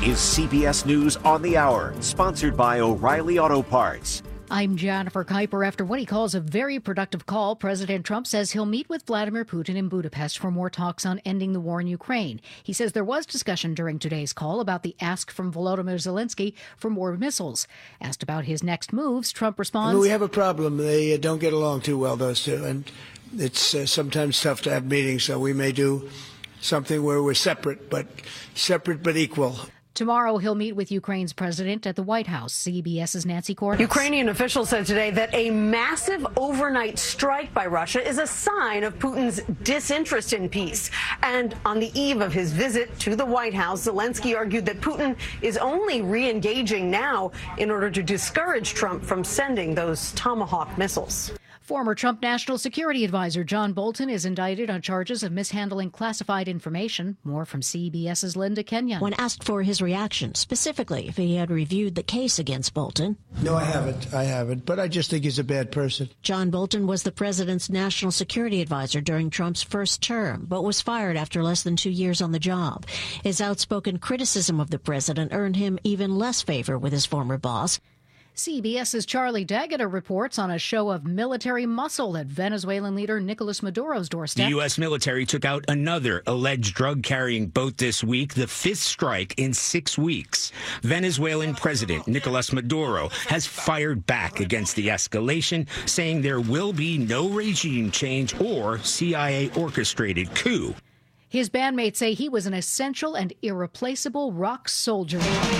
is CBS News on the Hour, sponsored by O'Reilly Auto Parts. I'm Jennifer Kuiper. After what he calls a very productive call, President Trump says he'll meet with Vladimir Putin in Budapest for more talks on ending the war in Ukraine. He says there was discussion during today's call about the ask from Volodymyr Zelensky for more missiles. Asked about his next moves, Trump responds, we have a problem. They don't get along too well, those two, and it's sometimes tough to have meetings, so we may do something where we're separate but equal. Tomorrow, he'll meet with Ukraine's president at the White House. CBS's Nancy Cordes. Ukrainian officials said today that a massive overnight strike by Russia is a sign of Putin's disinterest in peace. And on the eve of his visit to the White House, Zelensky argued that Putin is only re-engaging now in order to discourage Trump from sending those Tomahawk missiles. Former Trump National Security Advisor John Bolton is indicted on charges of mishandling classified information. More from CBS's Linda Kenyon. When asked for his reaction, specifically if he had reviewed the case against Bolton. No, I haven't, but I just think he's a bad person. John Bolton was the president's national security advisor during Trump's first term, but was fired after less than 2 years on the job. His outspoken criticism of the president earned him even less favor with his former boss. CBS's Charlie D'Agata reports on a show of military muscle at Venezuelan leader Nicolas Maduro's doorstep. The U.S. military took out another alleged drug-carrying boat this week, the fifth strike in 6 weeks. Venezuelan President Nicolas Maduro has fired back against the escalation, saying there will be no regime change or CIA-orchestrated coup. His bandmates say he was an essential and irreplaceable rock soldier.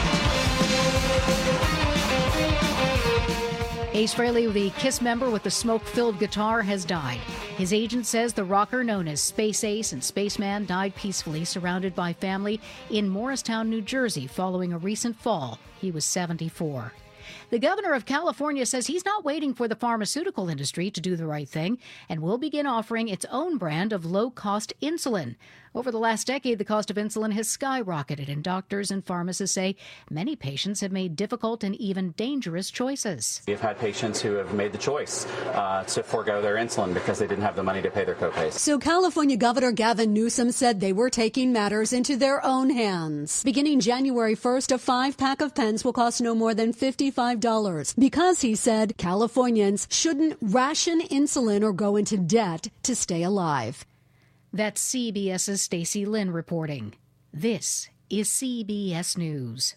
Ace Frehley, the KISS member with the smoke-filled guitar, has died. His agent says the rocker known as Space Ace and Spaceman died peacefully, surrounded by family in Morristown, New Jersey, following a recent fall. He was 74. The governor of California says he's not waiting for the pharmaceutical industry to do the right thing and will begin offering its own brand of low-cost insulin. Over the last decade, the cost of insulin has skyrocketed, and doctors and pharmacists say many patients have made difficult and even dangerous choices. We've had patients who have made the choice to forego their insulin because they didn't have the money to pay their copays. So California Governor Gavin Newsom said they were taking matters into their own hands. Beginning January 1st, a 5-pack of pens will cost no more than $55 because, he said, Californians shouldn't ration insulin or go into debt to stay alive. That's CBS's Stacey Lynn reporting. This is CBS News.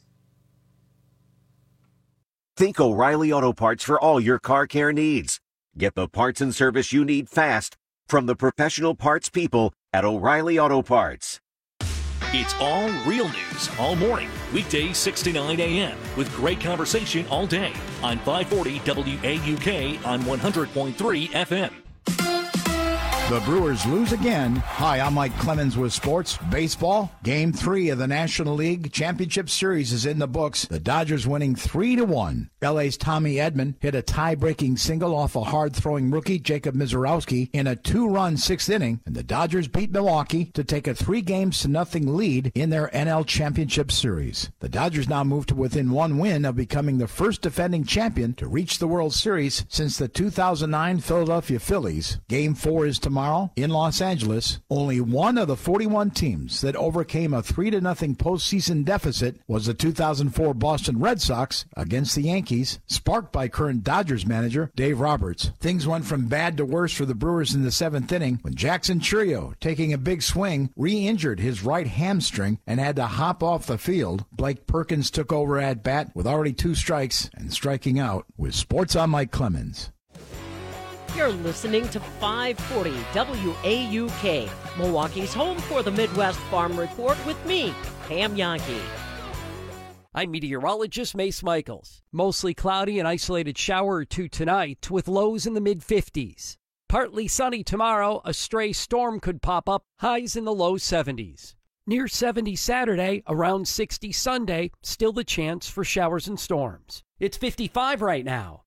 Think O'Reilly Auto Parts for all your car care needs. Get the parts and service you need fast from the professional parts people at O'Reilly Auto Parts. It's all real news all morning, weekdays 6 to 9 a.m. with great conversation all day on 540 WAUK on 100.3 FM. The Brewers lose again. Hi, I'm Mike Clemens with sports. Baseball, Game 3 of the National League Championship Series is in the books. The Dodgers winning 3-1. LA's Tommy Edman hit a tie-breaking single off a hard-throwing rookie, Jacob Misiorowski, in a 2-run sixth inning, and the Dodgers beat Milwaukee to take a 3-0 lead in their NL Championship Series. The Dodgers now move to within one win of becoming the first defending champion to reach the World Series since the 2009 Philadelphia Phillies. Game 4 is tomorrow in Los Angeles. Only one of the 41 teams that overcame a 3-0 postseason deficit was the 2004 Boston Red Sox against the Yankees, sparked by current Dodgers manager Dave Roberts. Things went from bad to worse for the Brewers in the 7th inning when Jackson Chourio, taking a big swing, re-injured his right hamstring and had to hop off the field. Blake Perkins took over at bat with already 2 strikes and striking out. With Sports, I'm Mike Clemens. You're listening to 540 WAUK, Milwaukee's home for the Midwest Farm Report with me, Pam Yankee. I'm meteorologist Mace Michaels. Mostly cloudy and isolated shower or two tonight with lows in the mid-50s. Partly sunny tomorrow, a stray storm could pop up, highs in the low 70s. Near 70 Saturday, around 60 Sunday, still the chance for showers and storms. It's 55 right now.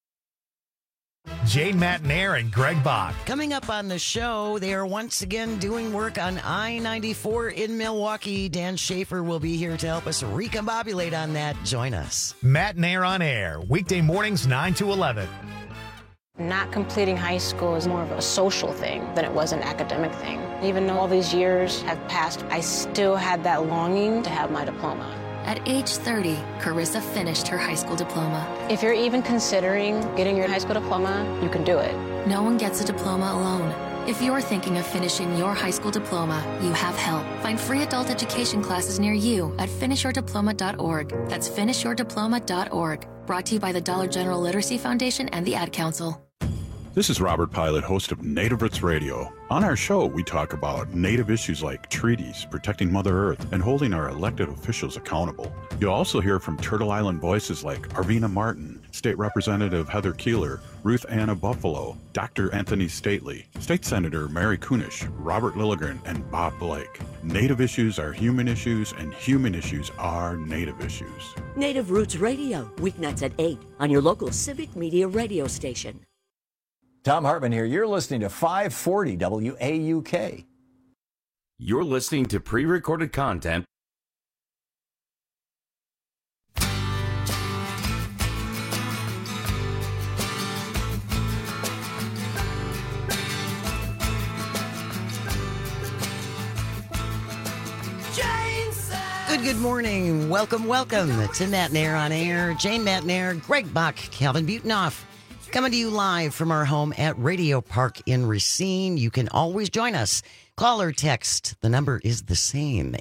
Jane Matnair and Greg Bach. Coming up on the show, they are once again doing work on I-94 in Milwaukee. Dan Schaefer will be here to help us recombobulate on that. Join us. Matnair on air, weekday mornings 9 to 11. Not completing high school is more of a social thing than it was an academic thing. Even though all these years have passed, I still had that longing to have my diploma. At age 30, Carissa finished her high school diploma. If you're even considering getting your high school diploma, you can do it. No one gets a diploma alone. If you're thinking of finishing your high school diploma, you have help. Find free adult education classes near you at finishyourdiploma.org. That's finishyourdiploma.org. Brought to you by the Dollar General Literacy Foundation and the Ad Council. This is Robert Pilot, host of Native Roots Radio. On our show, we talk about Native issues like treaties, protecting Mother Earth, and holding our elected officials accountable. You'll also hear from Turtle Island voices like Arvina Martin, State Representative Heather Keeler, Ruth Anna Buffalo, Dr. Anthony Stately, State Senator Mary Kunish, Robert Lilligren, and Bob Blake. Native issues are human issues, and human issues are Native issues. Native Roots Radio, weeknights at 8 on your local Civic Media radio station. Tom Hartman here. You're listening to 540 WAUK. You're listening to pre-recorded content. Good morning. Welcome to Matt and Air on Air. Jane Matt and Air, Greg Bach, Calvin Butenoff. Coming to you live from our home at Radio Park in Racine. You can always join us. Call or text. The number is the same,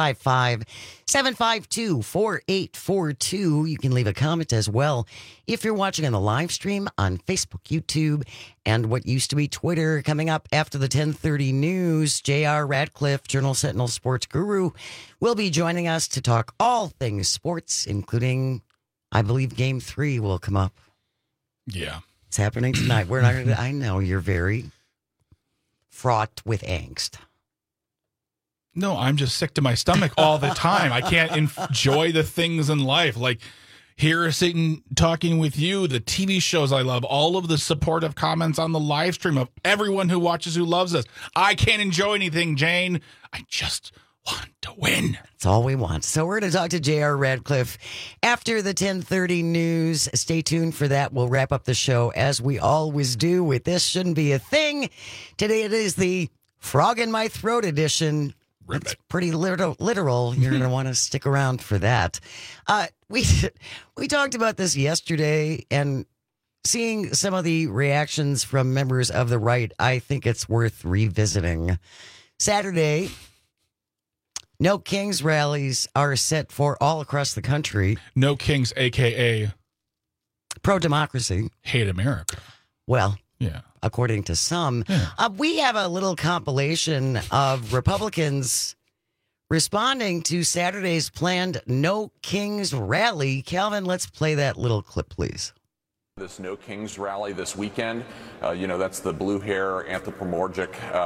855-752-4842. You can leave a comment as well if you're watching on the live stream on Facebook, YouTube, and what used to be Twitter. Coming up after the 10:30 news, J.R. Radcliffe, Journal Sentinel sports guru, will be joining us to talk all things sports, including, I believe, Game 3 will come up. Yeah. It's happening tonight. We're not gonna, I know you're very fraught with angst. No, I'm just sick to my stomach all the time. I can't enjoy the things in life. Like here sitting talking with you, the TV shows I love, all of the supportive comments on the live stream of everyone who watches, who loves us. I can't enjoy anything, Jane. I just want to win. That's all we want. So we're going to talk to J.R. Radcliffe after the 10:30 news. Stay tuned for that. We'll wrap up the show as we always do with This Shouldn't Be a Thing. Today it is the Frog in My Throat edition. It's pretty literal. You're going to want to stick around for that. We talked about this yesterday, and seeing some of the reactions from members of the right, I think it's worth revisiting. Saturday, No Kings rallies are set for all across the country. No Kings, a.k.a. pro-democracy. Hate America. Well, yeah, according to some. Yeah. We have a little compilation of Republicans responding to Saturday's planned No Kings rally. Calvin, let's play that little clip, please. This No Kings rally this weekend, that's the blue hair anthropomorphic,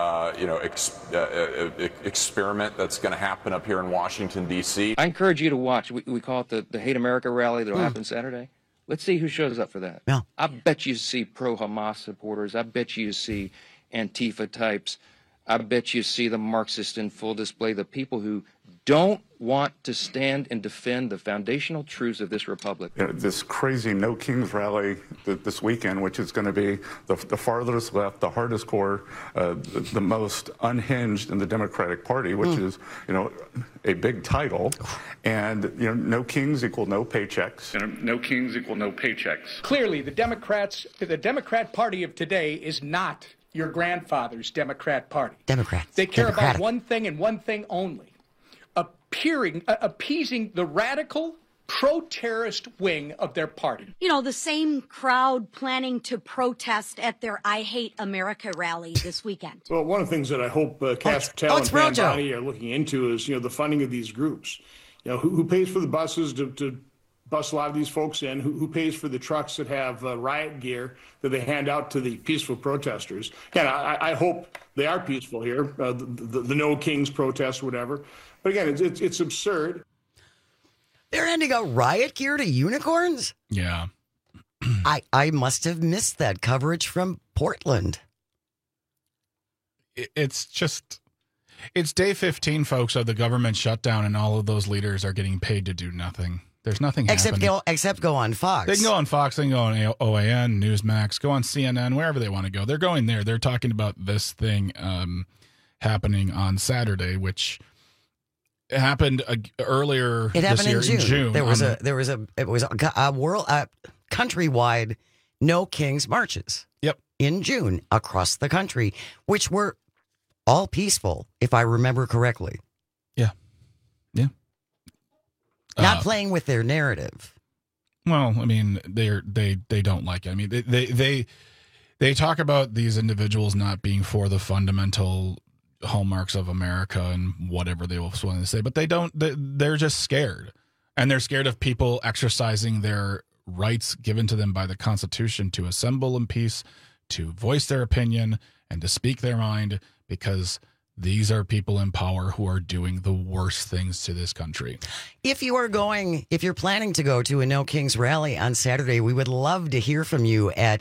experiment that's going to happen up here in Washington, D.C. I encourage you to watch. We call it the Hate America rally that'll happen Saturday. Let's see who shows up for that. Yeah. I bet you see pro-Hamas supporters. I bet you see Antifa types. I bet you see the Marxists in full display, the people who don't want to stand and defend the foundational truths of this republic. This crazy No Kings rally this weekend, which is going to be the farthest left, the hardest core, the most unhinged in the Democratic Party, which is, a big title. And, no kings equal no paychecks. No kings equal no paychecks. Clearly, the Democrat Party of today is not your grandfather's Democrat Party. Democrats. They care about one thing and one thing only. Appeasing the radical pro-terrorist wing of their party. The same crowd planning to protest at their I Hate America rally this weekend. Well, one of the things that I hope Cash Patel and Pam Bondi are looking into is, the funding of these groups. Who pays for the buses to bus a lot of these folks in? Who pays for the trucks that have riot gear that they hand out to the peaceful protesters? And I hope they are peaceful here, the No Kings protest or whatever. But again, it's absurd. They're handing out riot gear to unicorns? Yeah. I must have missed that coverage from Portland. It's day 15, folks, of the government shutdown, and all of those leaders are getting paid to do nothing. There's nothing happening. Except go on Fox. They can go on Fox, they can go on OAN, Newsmax, go on CNN, wherever they want to go. They're going there. They're talking about this thing happening on Saturday, which happened earlier. It happened this year, in June. It was a world countrywide No Kings marches. Yep. In June across the country, which were all peaceful, if I remember correctly. Yeah. Yeah. Not playing with their narrative. Well, I mean, they don't like it. I mean, they talk about these individuals not being for the fundamental hallmarks of America and whatever they will want to say, but they're just scared. And they're scared of people exercising their rights given to them by the Constitution to assemble in peace, to voice their opinion, and to speak their mind, because these are people in power who are doing the worst things to this country. If you're planning to go to a No Kings rally on Saturday, we would love to hear from you at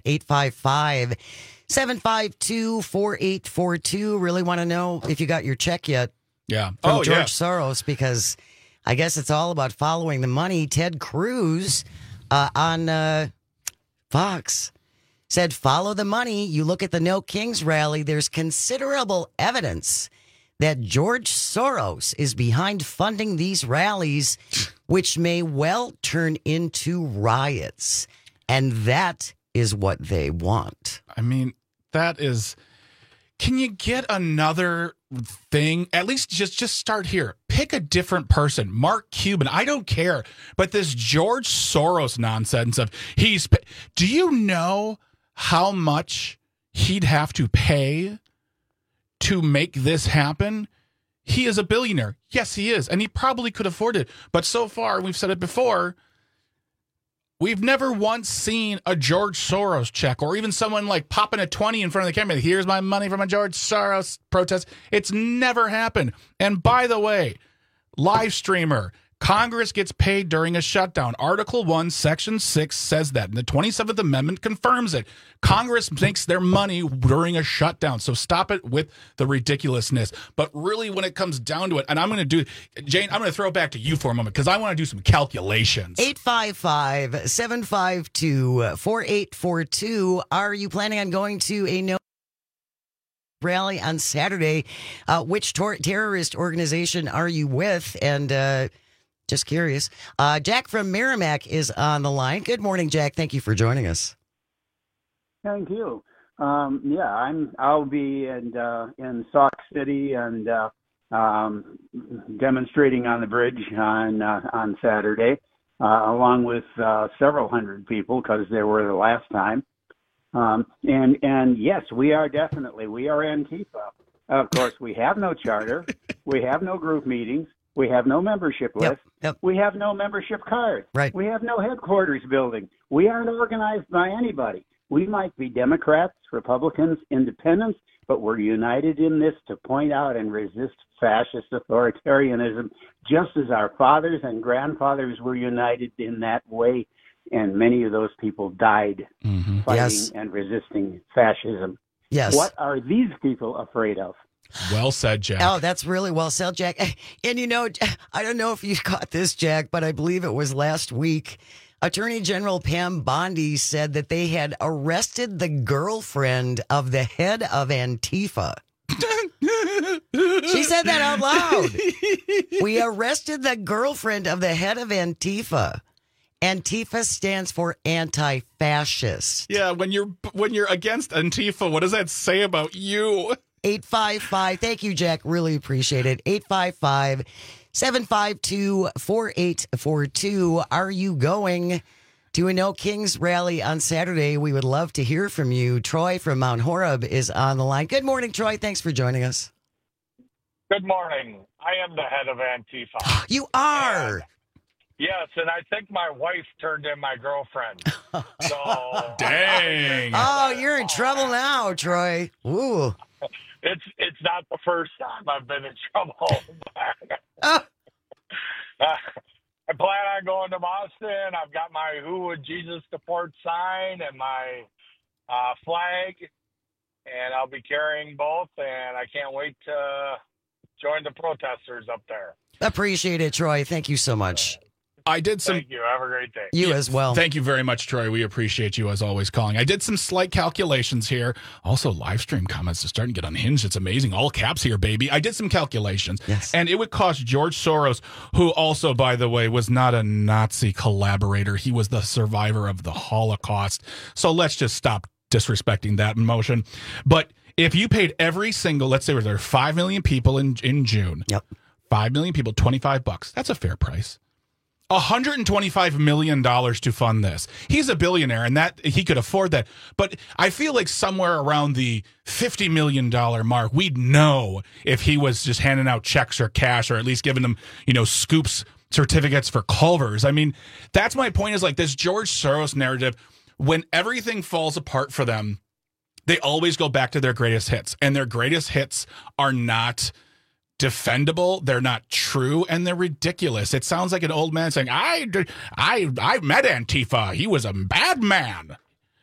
855-752-4842. Really want to know if you got your check yet. Yeah. From George Soros, because I guess it's all about following the money. Ted Cruz on Fox said, follow the money. You look at the No Kings rally, there's considerable evidence that George Soros is behind funding these rallies, which may well turn into riots. And that is what they want. I mean, that is... Can you get another thing? At least just start here. Pick a different person. Mark Cuban. I don't care. But this George Soros nonsense of do you know how much he'd have to pay to make this happen? He is a billionaire. Yes, he is. And he probably could afford it. But so far, we've said it before, we've never once seen a George Soros check or even someone like popping a 20 in front of the camera. Here's my money from a George Soros protest. It's never happened. And by the way, live streamer, Congress gets paid during a shutdown. Article 1, Section 6 says that. And the 27th Amendment confirms it. Congress makes their money during a shutdown. So stop it with the ridiculousness. But really, when it comes down to it, and Jane, I'm going to throw it back to you for a moment because I want to do some calculations. 855-752-4842. Are you planning on going to a No rally on Saturday? Which terrorist organization are you with? And just curious. Jack from Merrimack is on the line. Good morning, Jack. Thank you for joining us. Thank you. I'll be in Sauk City and demonstrating on the bridge on Saturday, along with several hundred people because they were the last time. And yes, we are Antifa. Of course, we have no charter. We have no group meetings. We have no membership list. Yep. We have no membership card. Right. We have no headquarters building. We aren't organized by anybody. We might be Democrats, Republicans, independents, but we're united in this to point out and resist fascist authoritarianism, just as our fathers and grandfathers were united in that way. And many of those people died fighting and resisting fascism. Yes. What are these people afraid of? Well said, Jack. Oh, that's really well said, Jack. And I don't know if you caught this, Jack, but I believe it was last week. Attorney General Pam Bondi said that they had arrested the girlfriend of the head of Antifa. She said that out loud. We arrested the girlfriend of the head of Antifa. Antifa stands for anti-fascist. Yeah, when you're against Antifa, what does that say about you? 855. Thank you, Jack. Really appreciate it. 855-752-4842. Are you going to a No Kings rally on Saturday? We would love to hear from you. Troy from Mount Horeb is on the line. Good morning, Troy. Thanks for joining us. Good morning. I am the head of Antifa. You are? Yes, and I think my wife turned in my girlfriend. So dang. Oh, you're in trouble now, Troy. Ooh. It's not the first time I've been in trouble. I plan on going to Boston. I've got my Who Would Jesus Deport sign and my flag, and I'll be carrying both, and I can't wait to join the protesters up there. Appreciate it, Troy. Thank you so much. I did some. Thank you. Have a great day. You as well. Thank you very much, Troy. We appreciate you as always calling. I did some slight calculations here. Also, live stream comments are starting to get unhinged. It's amazing. All caps here, baby. I did some calculations. Yes. And it would cost George Soros, who also, by the way, was not a Nazi collaborator. He was the survivor of the Holocaust. So let's just stop disrespecting that motion. But if you paid every single, let's say there are 5 million people in June. Yep. 5 million people, $25. That's a fair price. $125 million to fund this. He's a billionaire, and that he could afford that. But I feel like somewhere around the $50 million mark, we'd know if he was just handing out checks or cash, or at least giving them, scoops certificates for Culver's. I mean, that's my point. Is like this George Soros narrative. When everything falls apart for them, they always go back to their greatest hits, and their greatest hits are not defendable, they're not true, and they're ridiculous. It sounds like an old man saying, I met Antifa. He was a bad man.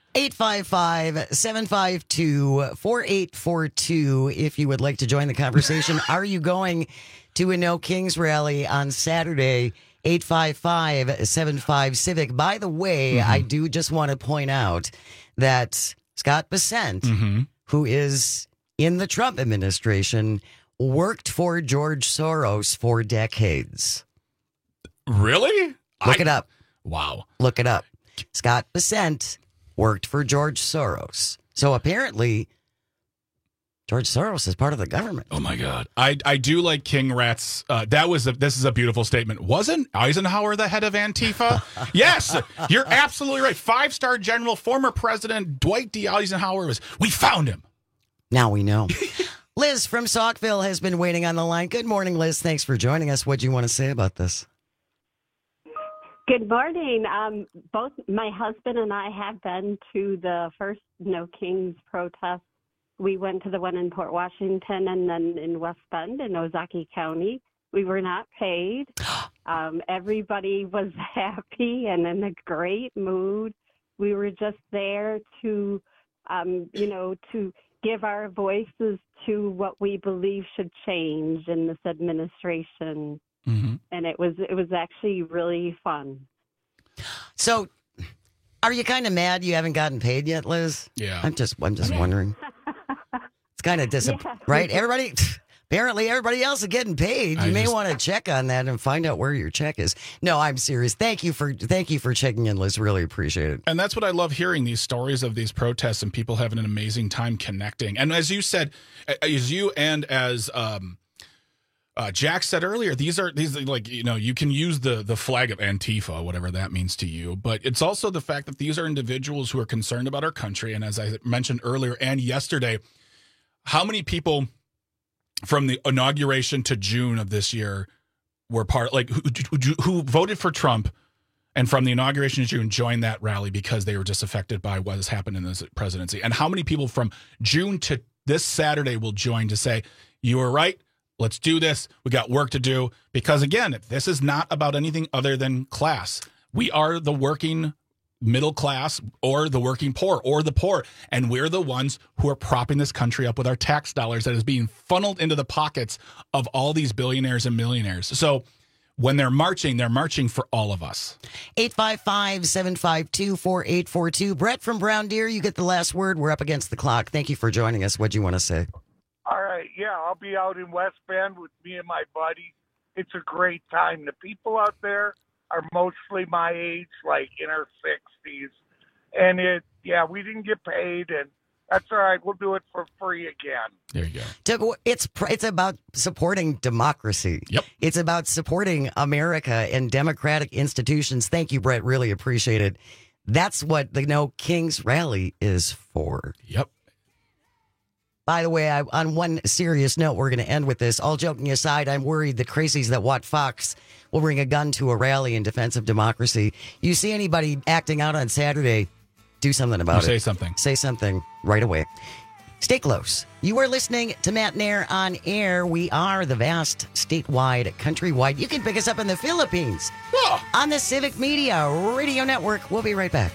855-752-4842 if you would like to join the conversation. Are you going to a No Kings rally on Saturday? 855-75-CIVIC. By the way, I do just want to point out that Scott Bessent, who is in the Trump administration, worked for George Soros for decades. Really? Look it up. Wow. Look it up. Scott Bessent worked for George Soros. So apparently, George Soros is part of the government. Oh, my God. I do like King Rat's. This is a beautiful statement. Wasn't Eisenhower the head of Antifa? Yes, you're absolutely right. 5-star general, former president Dwight D. Eisenhower we found him. Now we know. Liz from Saukville has been waiting on the line. Good morning, Liz. Thanks for joining us. What do you want to say about this? Good morning. Both my husband and I have been to the first No Kings protest. We went to the one in Port Washington and then in West Bend in Ozaukee County. We were not paid. Everybody was happy and in a great mood. We were just there to, to give our voices to what we believe should change in this administration. And it was actually really fun. So are you kind of mad you haven't gotten paid yet, Liz? Yeah. I'm just wondering. It's kind of disappointing, right? Apparently everybody else is getting paid. You may want to check on that and find out where your check is. No, I'm serious. Thank you for checking in, Liz. Really appreciate it. And that's what I love hearing, these stories of these protests and people having an amazing time connecting. And as you said, as Jack said earlier, these are like, you can use the flag of Antifa, whatever that means to you. But it's also the fact that these are individuals who are concerned about our country. And as I mentioned earlier and yesterday, how many people from the inauguration to June of this year were who voted for Trump and from the inauguration to June joined that rally because they were just affected by what has happened in this presidency? And how many people from June to this Saturday will join to say, you were right, let's do this, we got work to do? Because again, this is not about anything other than class. We are the working middle class or the working poor or the poor. And we're the ones who are propping this country up with our tax dollars that is being funneled into the pockets of all these billionaires and millionaires. So when they're marching for all of us. 855-752-4842. Brett from Brown Deer, you get the last word. We're up against the clock. Thank you for joining us. What do you want to say? All right. Yeah, I'll be out in West Bend with me and my buddy. It's a great time. The people out there are mostly my age, like in our 60s. And we didn't get paid, and that's all right. We'll do it for free again. There you go. It's about supporting democracy. Yep. It's about supporting America and democratic institutions. Thank you, Brett. Really appreciate it. That's what the No Kings rally is for. Yep. By the way, on one serious note, we're going to end with this. All joking aside, I'm worried the crazies that watch Fox will bring a gun to a rally in defense of democracy. You see anybody acting out on Saturday, do something about it. Say something. Say something right away. Stay close. You are listening to Matt Nair on Air. We are the vast, statewide, countrywide. You can pick us up in the Philippines on the Civic Media Radio Network. We'll be right back.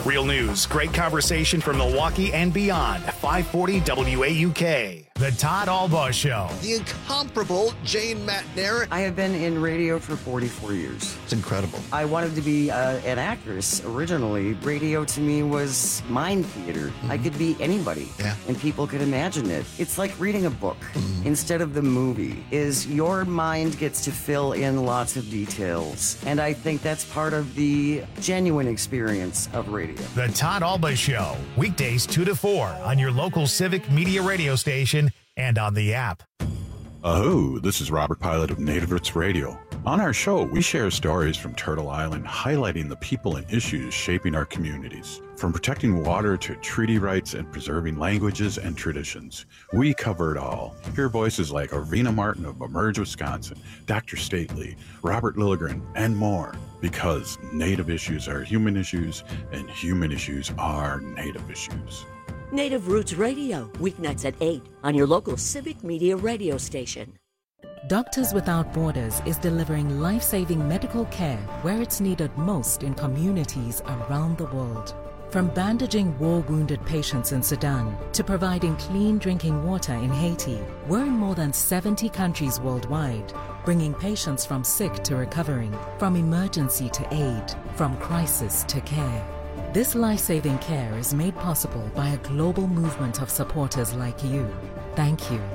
Real news, great conversation from Milwaukee and beyond. 540 WAUK. The Todd Albaugh Show. The incomparable Jane McNair. I have been in radio for 44 years. It's incredible. I wanted to be an actress originally. Radio to me was mind theater. I could be anybody, and people could imagine it. It's like reading a book instead of the movie. Is your mind gets to fill in lots of details, and I think that's part of the genuine experience of radio. The Todd Albaugh Show, weekdays 2 to 4 on your local Civic Media radio station and on the app. Oh, this is Robert Pilot of Native Roots Radio. On our show, we share stories from Turtle Island, highlighting the people and issues shaping our communities. From protecting water to treaty rights and preserving languages and traditions, we cover it all. Hear voices like Arvina Martin of Emerge, Wisconsin, Dr. Stately, Robert Lilligren, and more. Because Native issues are human issues, and human issues are Native issues. Native Roots Radio, weeknights at 8 on your local Civic Media radio station. Doctors Without Borders is delivering life-saving medical care where it's needed most in communities around the world. From bandaging war-wounded patients in Sudan to providing clean drinking water in Haiti, we're in more than 70 countries worldwide, bringing patients from sick to recovering, from emergency to aid, from crisis to care. This life-saving care is made possible by a global movement of supporters like you. Thank you.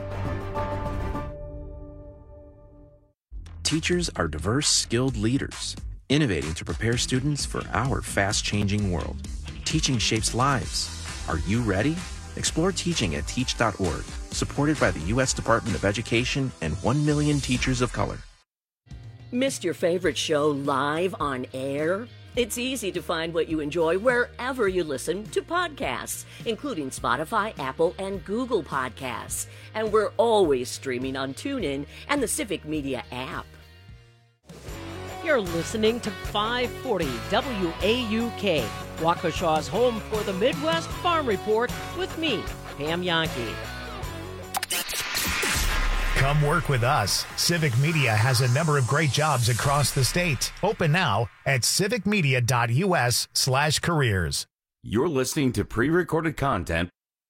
Teachers are diverse, skilled leaders, innovating to prepare students for our fast-changing world. Teaching shapes lives. Are you ready? Explore teaching at teach.org, supported by the U.S. Department of Education and 1 million teachers of color. Missed your favorite show live on air? It's easy to find what you enjoy wherever you listen to podcasts, including Spotify, Apple, and Google Podcasts. And we're always streaming on TuneIn and the Civic Media app. You're listening to 540 WAUK, Waukesha's home for the Midwest Farm Report with me, Pam Yankee. Come work with us. Civic Media has a number of great jobs across the state. Open now at civicmedia.us/careers. You're listening to pre-recorded content.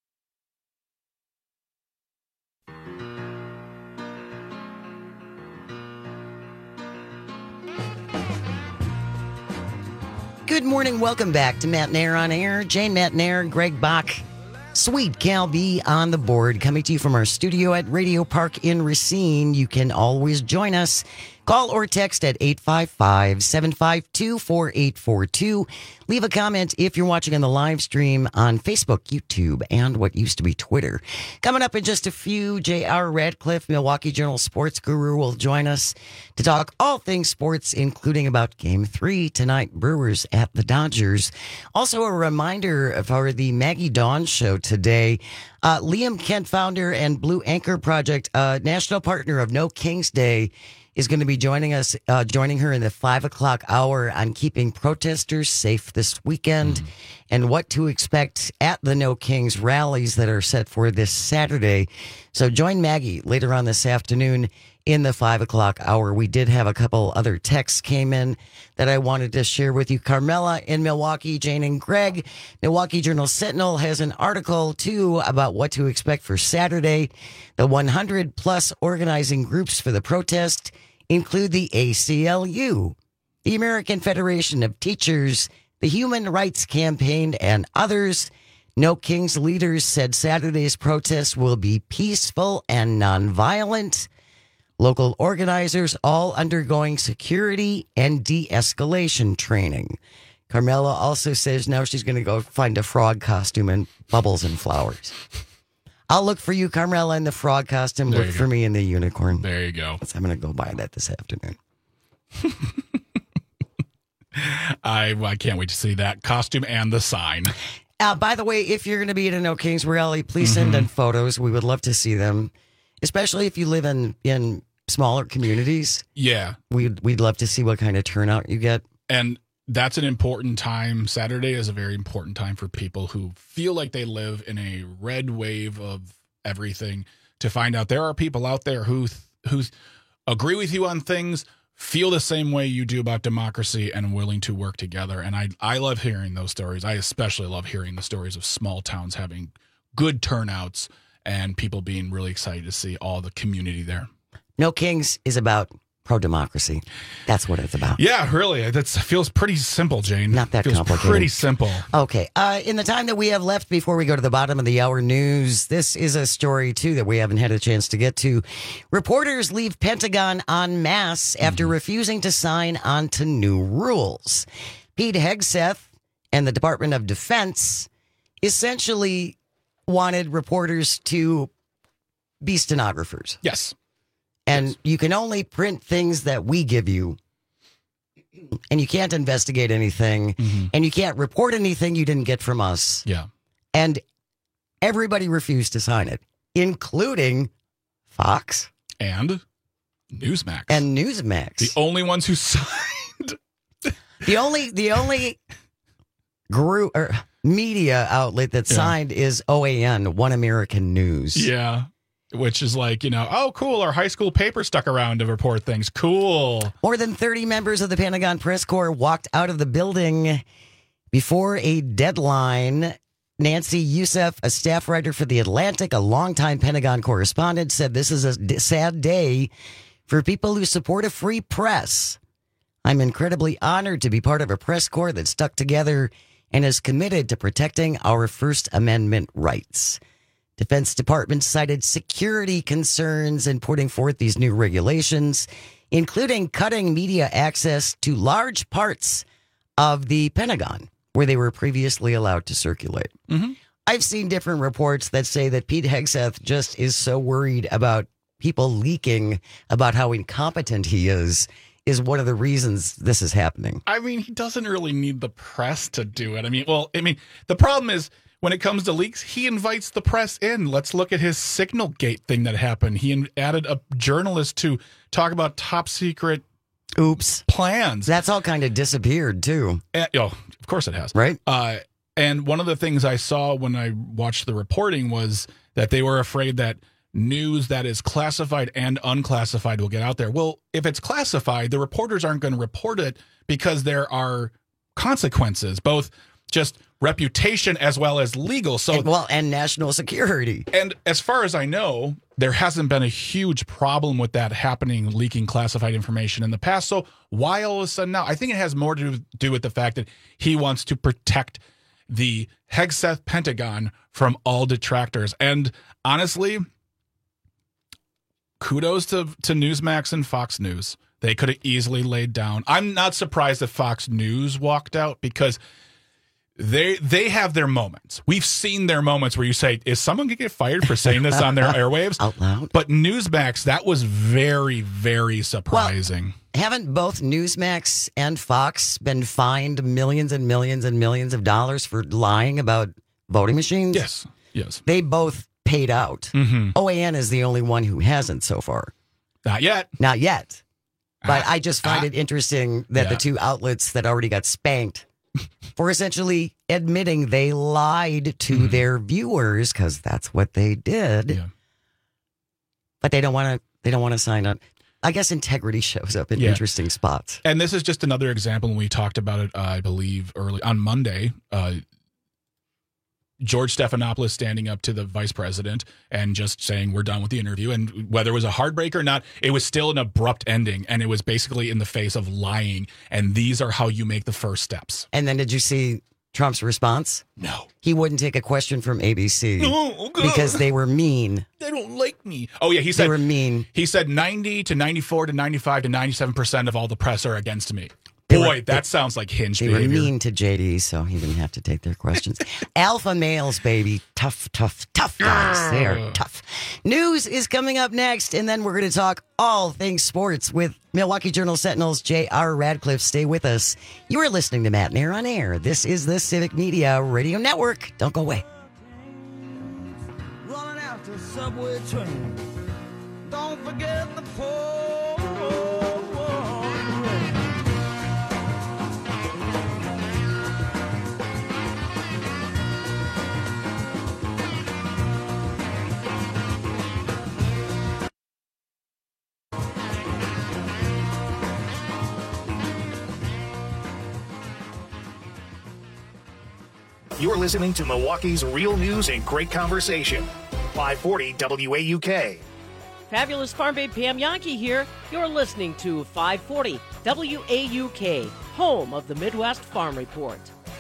Good morning. Welcome back to Matt Nair on Air. Jane Matt Nair, Greg Bach, Sweet Cal B on the board, coming to you from our studio at Radio Park in Racine. You can always join us. Call or text at 855-752-4842. Leave a comment if you're watching on the live stream on Facebook, YouTube, and what used to be Twitter. Coming up in just a few, J.R. Radcliffe, Milwaukee Journal sports guru, will join us to talk all things sports, including about Game 3 tonight, Brewers at the Dodgers. Also a reminder for the Maggie Dawn show today. Liam Kent, founder and Blue Anchor Project, national partner of No Kings Day, is going to be joining us, joining her in the 5 o'clock hour on keeping protesters safe this weekend and what to expect at the No Kings rallies that are set for this Saturday. So join Maggie later on this afternoon in the 5 o'clock hour. We did have a couple other texts came in that I wanted to share with you. Carmela in Milwaukee, Jane and Greg. Milwaukee Journal Sentinel has an article too about what to expect for Saturday. The 100 plus organizing groups for the protest include the ACLU, the American Federation of Teachers, the Human Rights Campaign, and others. No Kings leaders said Saturday's protest will be peaceful and nonviolent. Local organizers all undergoing security and de-escalation training. Carmela also says now she's going to go find a frog costume and bubbles and flowers. I'll look for you, Carmela, in the frog costume. Look for me in the unicorn. There you go. I'm going to go buy that this afternoon. I can't wait to see that costume and the sign. By the way, if you're going to be at a No Kings rally, please send in photos. We would love to see them, especially if you live in smaller communities. Yeah. We'd love to see what kind of turnout you get. And that's an important time. Saturday is a very important time for people who feel like they live in a red wave of everything, to find out there are people out there who agree with you on things, feel the same way you do about democracy and willing to work together. And I love hearing those stories. I especially love hearing the stories of small towns having good turnouts and people being really excited to see all the community there. No Kings is about pro-democracy. That's what it's about. Yeah, really. That feels pretty simple, Jane. Not that feels complicated. Pretty simple. Okay. In the time that we have left before we go to the bottom of the hour news, this is a story, too, that we haven't had a chance to get to. Reporters leave Pentagon en masse after refusing to sign on to new rules. Pete Hegseth and the Department of Defense essentially wanted reporters to be stenographers. Yes. And you can only print things that we give you. And you can't investigate anything. And you can't report anything you didn't get from us. Yeah. And everybody refused to sign it, including Fox. And Newsmax. The only ones who signed. The only group or media outlet that signed is OAN, One American News. Yeah. Which is like, oh, cool, our high school paper stuck around to report things. Cool. More than 30 members of the Pentagon Press Corps walked out of the building before a deadline. Nancy Youssef, a staff writer for The Atlantic, a longtime Pentagon correspondent, said this is a sad day for people who support a free press. I'm incredibly honored to be part of a press corps that stuck together and is committed to protecting our First Amendment rights. Defense Department cited security concerns in putting forth these new regulations, including cutting media access to large parts of the Pentagon where they were previously allowed to circulate. I've seen different reports that say that Pete Hegseth just is so worried about people leaking about how incompetent he is one of the reasons this is happening. I mean, he doesn't really need the press to do it. I mean, the problem is, when it comes to leaks, he invites the press in. Let's look at his Signalgate thing that happened. He added a journalist to talk about top secret plans. That's all kind of disappeared, too. Of course it has. Right. And one of the things I saw when I watched the reporting was that they were afraid that news that is classified and unclassified will get out there. Well, if it's classified, the reporters aren't going to report it because there are consequences, both just reputation as well as legal. And national security. And as far as I know, there hasn't been a huge problem with that happening, leaking classified information in the past. So why all of a sudden now? I think it has more to do with the fact that he wants to protect the Hegseth Pentagon from all detractors. And honestly, kudos to Newsmax and Fox News. They could have easily laid down. I'm not surprised that Fox News walked out because They have their moments. We've seen their moments where you say, is someone going to get fired for saying this on their airwaves? Out loud. But Newsmax, that was very, very surprising. Well, haven't both Newsmax and Fox been fined millions and millions and millions of dollars for lying about voting machines? Yes. They both paid out. OAN is the only one who hasn't so far. Not yet. But I just find it interesting that the two outlets that already got spanked for essentially admitting they lied to their viewers, because that's what they did. But they don't want to sign up. I guess integrity shows up in interesting spots. And this is just another example when we talked about it, I believe, early on Monday. George Stephanopoulos standing up to the vice president and just saying, we're done with the interview. And whether it was a heartbreaker or not, it was still an abrupt ending. And it was basically in the face of lying. And these are how you make the first steps. And then did you see Trump's response? No. He wouldn't take a question from ABC because they were mean. They don't like me. Oh, yeah. He said they were mean. He said 90 to 94 to 95 to 97% of all the press are against me. That sounds like Hinge behavior. They were mean to JD, so he didn't have to take their questions. Alpha males, baby. Tough guys. They are tough. News is coming up next, and then we're going to talk all things sports with Milwaukee Journal Sentinel's J.R. Radcliffe. Stay with us. You are listening to Matt Nair on Air. This is the Civic Media Radio Network. Don't go away. Running after subway train. Don't forget the pole. You're listening to Milwaukee's real news and great conversation. 540 WAUK. Fabulous Farm Babe Pam Yankee here. You're listening to 540 WAUK, home of the Midwest Farm Report.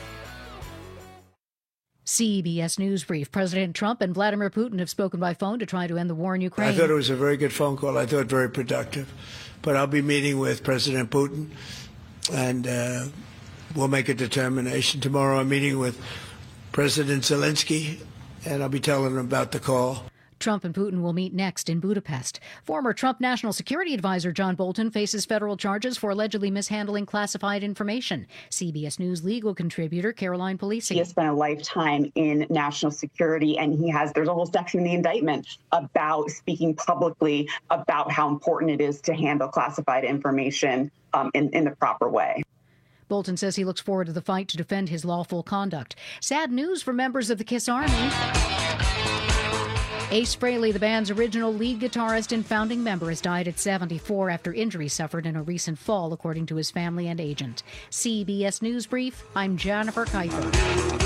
CBS News Brief. President Trump and Vladimir Putin have spoken by phone to try to end the war in Ukraine. I thought it was a very good phone call. I thought very productive. But I'll be meeting with President Putin, and we'll make a determination. Tomorrow I'm meeting with President Zelensky, and I'll be telling him about the call. Trump and Putin will meet next in Budapest. Former Trump National Security Advisor John Bolton faces federal charges for allegedly mishandling classified information. CBS News legal contributor Caroline Polisi. He has spent a lifetime in national security, and there's a whole section in the indictment about speaking publicly about how important it is to handle classified information in the proper way. Bolton says he looks forward to the fight to defend his lawful conduct. Sad news for members of the KISS Army. Ace Frehley, the band's original lead guitarist and founding member, has died at 74 after injuries suffered in a recent fall, according to his family and agent. CBS News Brief, I'm Jennifer Kuiper.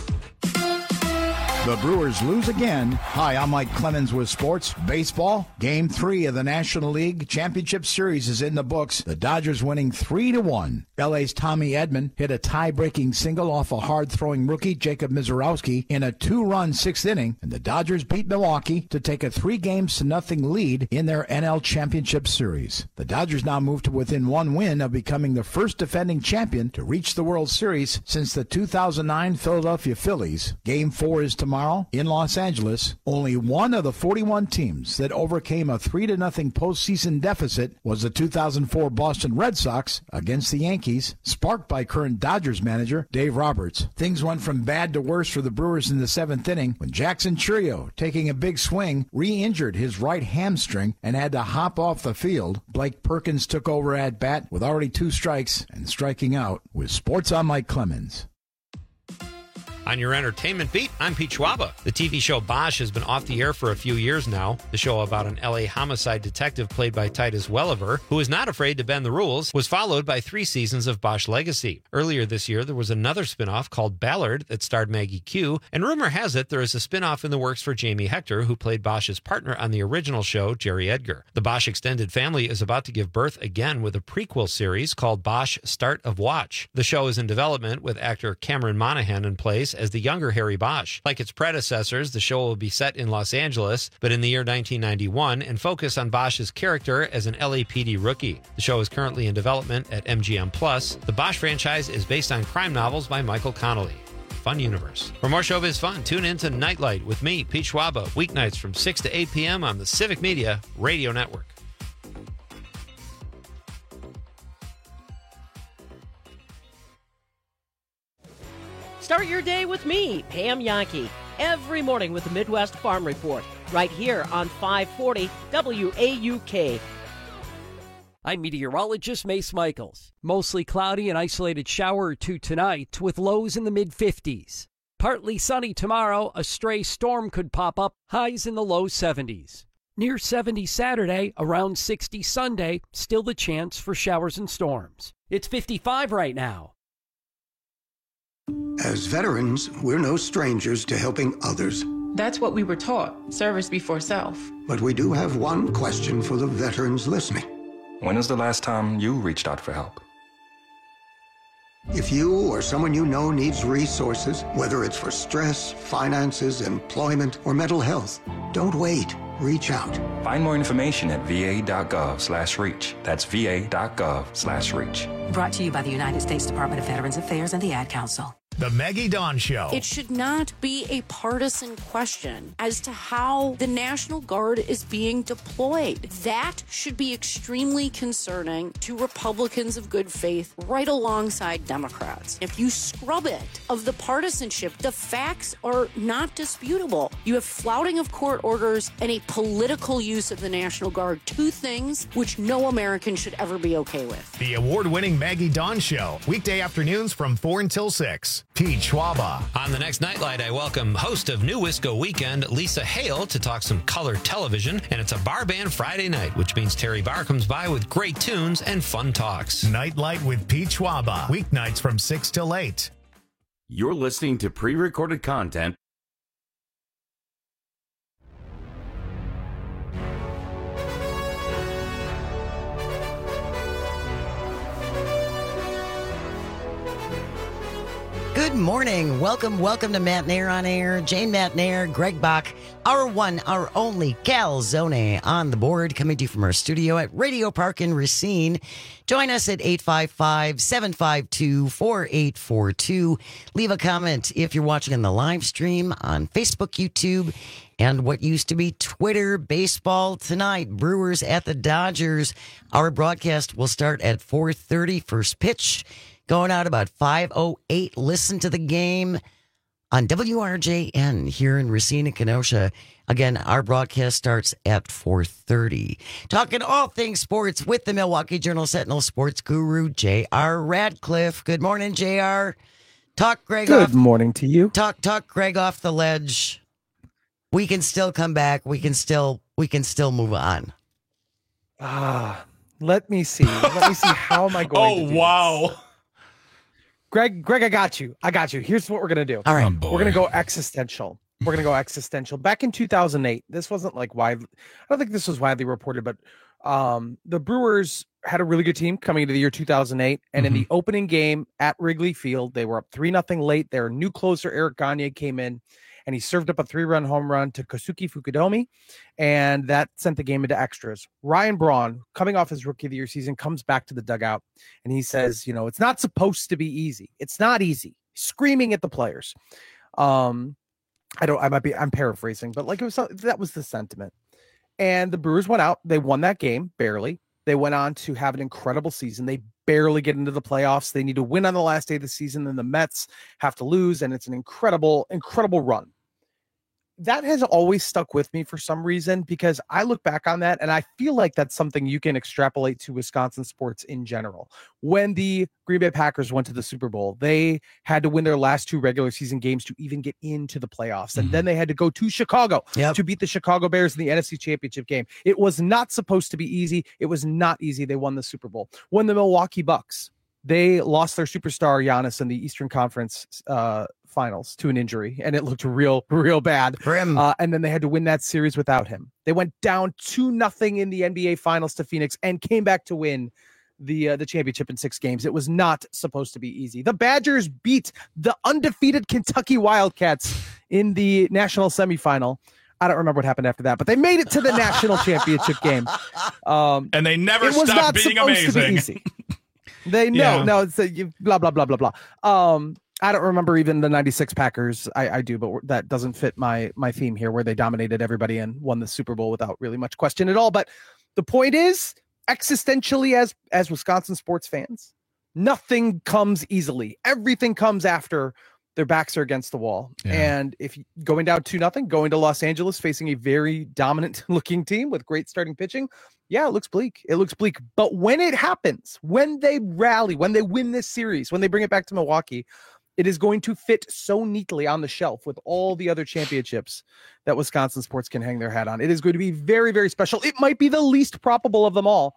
The Brewers lose again. Hi, I'm Mike Clemens with sports. Baseball, Game 3 of the National League Championship Series is in the books. The Dodgers winning 3-1. LA's Tommy Edman hit a tie-breaking single off a hard-throwing rookie, Jacob Mizorowski, in a 2-run sixth inning, and the Dodgers beat Milwaukee to take a 3-0 lead in their NL Championship Series. The Dodgers now move to within one win of becoming the first defending champion to reach the World Series since the 2009 Philadelphia Phillies. Game 4 is tomorrow in Los Angeles. Only one of the 41 teams that overcame a 3-0 postseason deficit was the 2004 Boston Red Sox against the Yankees, sparked by current Dodgers manager Dave Roberts. Things went from bad to worse for the Brewers in the 7th inning when Jackson Chourio, taking a big swing, re-injured his right hamstring and had to hop off the field. Blake Perkins took over at bat with already 2 strikes and striking out. With Sports, I'm Mike Clemens. On your entertainment beat, I'm Pete Schwaba. The TV show Bosch has been off the air for a few years now. The show about an LA homicide detective played by Titus Welliver, who is not afraid to bend the rules, was followed by 3 seasons of Bosch Legacy. Earlier this year, there was another spinoff called Ballard that starred Maggie Q, and rumor has it there is a spinoff in the works for Jamie Hector, who played Bosch's partner on the original show, Jerry Edgar. The Bosch extended family is about to give birth again with a prequel series called Bosch Start of Watch. The show is in development with actor Cameron Monaghan in place as the younger Harry Bosch. Like its predecessors, the show will be set in Los Angeles, but in the year 1991, and focus on Bosch's character as an LAPD rookie. The show is currently in development at MGM+. The Bosch franchise is based on crime novels by Michael Connelly. Fun universe. For more showbiz fun, tune in to Nightlight with me, Pete Schwaba, weeknights from 6 to 8 p.m. on the Civic Media Radio Network. Start your day with me, Pam Yankee, every morning with the Midwest Farm Report, right here on 540 WAUK. I'm meteorologist Mace Michaels. Mostly cloudy, an isolated shower or 2 tonight, with lows in the mid-50s. Partly sunny tomorrow, a stray storm could pop up, highs in the low 70s. Near 70 Saturday, around 60 Sunday, still the chance for showers and storms. It's 55 right now. As veterans, we're no strangers to helping others. That's what we were taught, service before self. But we do have one question for the veterans listening. When was the last time you reached out for help? If you or someone you know needs resources, whether it's for stress, finances, employment, or mental health, don't wait. Reach out. Find more information at va.gov/reach. That's va.gov/reach. Brought to you by the United States Department of Veterans Affairs and the Ad Council. The Maggie Dawn Show. It should not be a partisan question as to how the National Guard is being deployed. That should be extremely concerning to Republicans of good faith right alongside Democrats. If you scrub it of the partisanship, the facts are not disputable. You have flouting of court orders and a political use of the National Guard, 2 things which no American should ever be okay with. The award-winning Maggie Dawn Show, weekday afternoons from 4 until 6. Pete Schwaba. On the next Nightlight, I welcome host of New Wisco Weekend, Lisa Hale, to talk some color television. And it's a bar band Friday night, which means Terry Barr comes by with great tunes and fun talks. Nightlight with Pete Schwaba, weeknights from 6 till 8. You're listening to pre-recorded content. Good morning. Welcome to Matt Nair on Air. Jane Matt Nair, Greg Bach, our one, our only Calzone on the board, coming to you from our studio at Radio Park in Racine. Join us at 855-752-4842. Leave a comment if you're watching on the live stream on Facebook, YouTube, and what used to be Twitter. Baseball tonight, Brewers at the Dodgers. Our broadcast will start at 4:30. First pitch going out about 5:08. Listen to the game on WRJN here in Racine and Kenosha. Again, our broadcast starts at 4:30. Talking all things sports with the Milwaukee Journal-Sentinel sports guru, J.R. Radcliffe. Good morning, J.R. Talk Greg off. Good morning to you. Talk Greg off the ledge. We can still come back. We can still move on. Let me see. How am I going to do this? Greg, I got you. Here's what we're going to do. All right. We're going to go existential. Back in 2008, this wasn't like widely, I don't think this was widely reported, but the Brewers had a really good team coming into the year 2008. And in the opening game at Wrigley Field, they were up 3-0 late. Their new closer, Eric Gagne, came in and he served up a 3-run home run to Kosuke Fukudomi, and that sent the game into extras. Ryan Braun, coming off his Rookie of the Year season, comes back to the dugout, and he says, it's not supposed to be easy. It's not easy. Screaming at the players. I'm paraphrasing, but that was the sentiment. And the Brewers went out. They won that game, barely. They went on to have an incredible season. They barely get into the playoffs. They need to win on the last day of the season. Then the Mets have to lose, and it's an incredible, incredible run. That has always stuck with me for some reason, because I look back on that and I feel like that's something you can extrapolate to Wisconsin sports in general. When the Green Bay Packers went to the Super Bowl, they had to win their last 2 regular season games to even get into the playoffs. And then they had to go to Chicago to beat the Chicago Bears in the NFC Championship game. It was not supposed to be easy. It was not easy. They won the Super Bowl. When the Milwaukee Bucks, they lost their superstar Giannis in the Eastern Conference finals to an injury, and it looked real bad. And then they had to win that series without him. They went down 2-0 in the NBA Finals to Phoenix and came back to win the championship in 6 games. It was not supposed to be easy. The Badgers beat the undefeated Kentucky Wildcats in the national semifinal. I don't remember what happened after that, but they made it to the national championship game. And they never stopped being amazing. It's blah, blah, blah, blah, blah. I don't remember even the 96 Packers. I do, but that doesn't fit my theme here, where they dominated everybody and won the Super Bowl without really much question at all. But the point is, existentially, as Wisconsin sports fans, nothing comes easily. Everything comes after their backs are against the wall. Yeah. And if going down 2-0, going to Los Angeles, facing a very dominant looking team with great starting pitching, yeah, it looks bleak. But when it happens, when they rally, when they win this series, when they bring it back to Milwaukee, it is going to fit so neatly on the shelf with all the other championships that Wisconsin sports can hang their hat on. It is going to be very, very special. It might be the least probable of them all.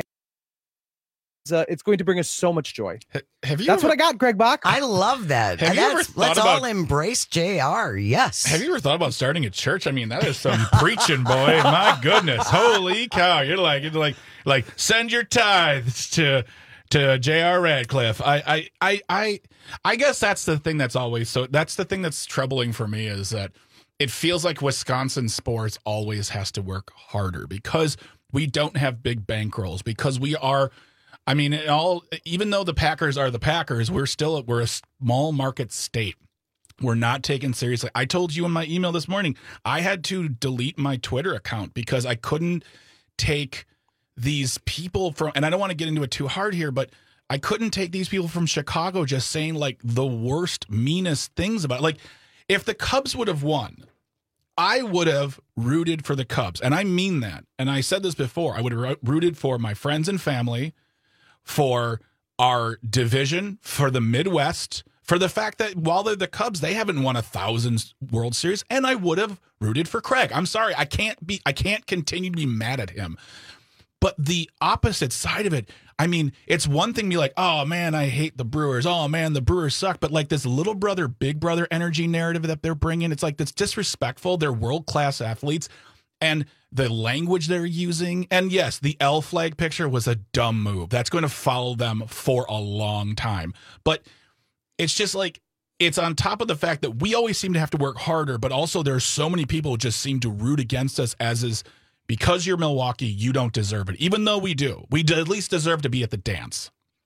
It's going to bring us so much joy. That's what I got, Greg Bach. I love that. Let's all embrace JR. Yes. Have you ever thought about starting a church? I mean, that is some preaching, boy. My goodness. Holy cow. You're like send your tithes to J.R. Radcliffe. I guess that's the thing that's the thing that's troubling for me, is that it feels like Wisconsin sports always has to work harder because we don't have big bankrolls, because we are, I mean, even though the Packers are the Packers, we're a small market state. We're not taken seriously. I told you in my email this morning, I had to delete my Twitter account because I couldn't take these people from, and I don't want to get into it too hard here, but I couldn't take these people from Chicago just saying like the worst, meanest things about it. Like, if the Cubs would have won, I would have rooted for the Cubs. And I mean that. And I said this before. I would have rooted for my friends and family, for our division, for the Midwest, for the fact that while they're the Cubs, they haven't won 1,000 World Series. And I would have rooted for Craig. I'm sorry. I can't continue to be mad at him. But the opposite side of it, I mean, it's one thing to be like, oh man, I hate the Brewers. Oh man, the Brewers suck. But like this little brother, big brother energy narrative that they're bringing, it's like, that's disrespectful. They're world-class athletes. And the language they're using, and yes, the L flag picture was a dumb move. That's going to follow them for a long time. But it's just like, it's on top of the fact that we always seem to have to work harder, but also there's so many people who just seem to root against us, as is, because you're Milwaukee, you don't deserve it. Even though we do. We at least deserve to be at the dance.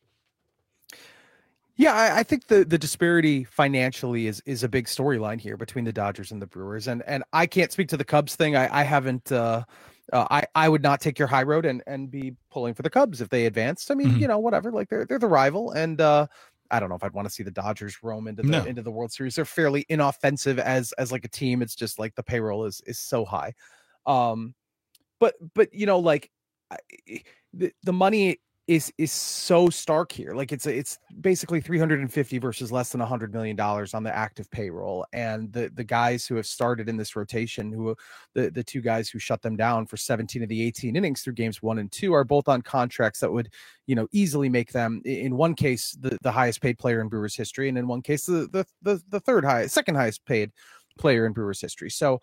Yeah, I think the disparity financially is a big storyline here between the Dodgers and the Brewers. And I can't speak to the Cubs thing. I haven't I would not take your high road and be pulling for the Cubs if they advanced. I mean, whatever. Like they're the rival, and I don't know if I'd want to see the Dodgers roam into the World Series. They're fairly inoffensive as like a team. It's just like the payroll is so high. But like the money is so stark here. Like it's basically 350 versus less than $100 million on the active payroll. And the guys who have started in this rotation, who the two guys who shut them down for 17 of the 18 innings through games 1 and 2, are both on contracts that would, easily make them, in one case, the highest paid player in Brewers history. And in one case, the second highest paid player in Brewers history. So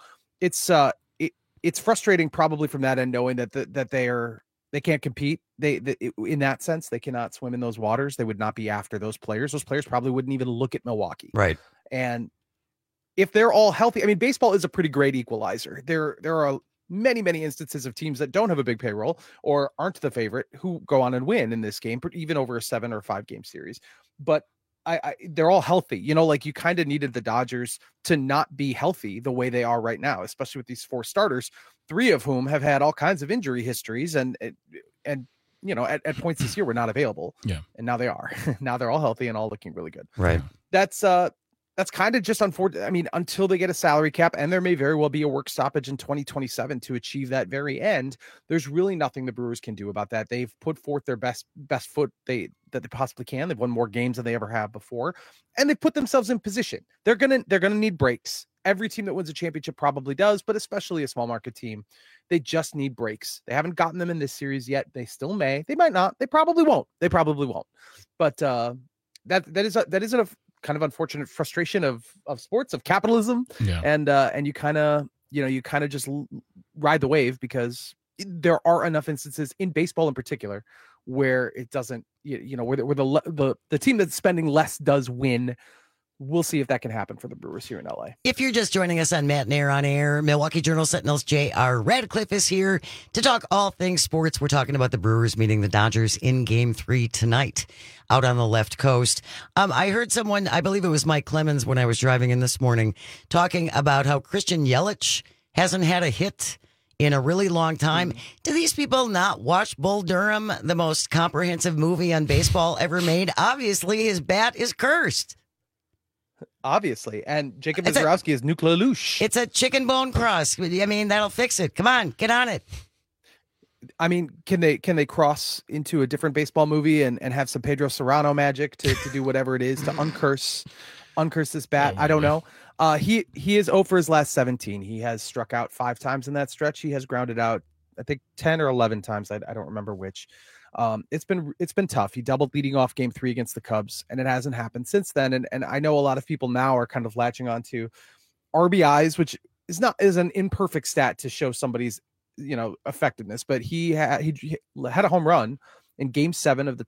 it's frustrating probably from that end, knowing that they can't compete. In that sense, they cannot swim in those waters. They would not be after those players. Those players probably wouldn't even look at Milwaukee. Right. And if they're all healthy, I mean, baseball is a pretty great equalizer. There are many, many instances of teams that don't have a big payroll or aren't the favorite who go on and win in this game, even over a 7 or 5 game series. But they're all healthy. Like you kind of needed the Dodgers to not be healthy the way they are right now, especially with these 4 starters, 3 of whom have had all kinds of injury histories and at points this year were not available. Yeah. And now they are. Now they're all healthy and all looking really good. Right. That's kind of just unfortunate. I mean, until they get a salary cap, and there may very well be a work stoppage in 2027 to achieve that very end, there's really nothing the Brewers can do about that. They've put forth their best foot that they possibly can. They've won more games than they ever have before, and they've put themselves in position. They're gonna need breaks. Every team that wins a championship probably does, but especially a small market team, they just need breaks. They haven't gotten them in this series yet. They still may. They might not. They probably won't. But that is a kind of unfortunate frustration of sports, of capitalism. Yeah. And you kind of just ride the wave, because there are enough instances in baseball in particular where it doesn't, where the team that's spending less does win. We'll see if that can happen for the Brewers here in LA. If you're just joining us on Matt and Air on Air, Milwaukee Journal Sentinel's J.R. Radcliffe is here to talk all things sports. We're talking about the Brewers meeting the Dodgers in Game 3 tonight out on the left coast. I heard someone, I believe it was Mike Clemens when I was driving in this morning, talking about how Christian Yelich hasn't had a hit in a really long time. Do these people not watch Bull Durham, the most comprehensive movie on baseball ever made? Obviously, his bat is cursed. Obviously. And Jacob Wazorowski is Nuke LaLoosh. It's a chicken bone cross. I mean, that'll fix it. Come on, get on it. I mean, can they cross into a different baseball movie and have some Pedro Serrano magic to do whatever it is to uncurse this bat? I don't know. He is 0 for his last 17. He has struck out 5 times in that stretch. He has grounded out, I think, 10 or 11 times. I don't remember which. It's been tough. He doubled leading off Game 3 against the Cubs, and it hasn't happened since then. And I know a lot of people now are kind of latching on to RBIs, which is an imperfect stat to show somebody's effectiveness. But he had a home run in Game 7 of the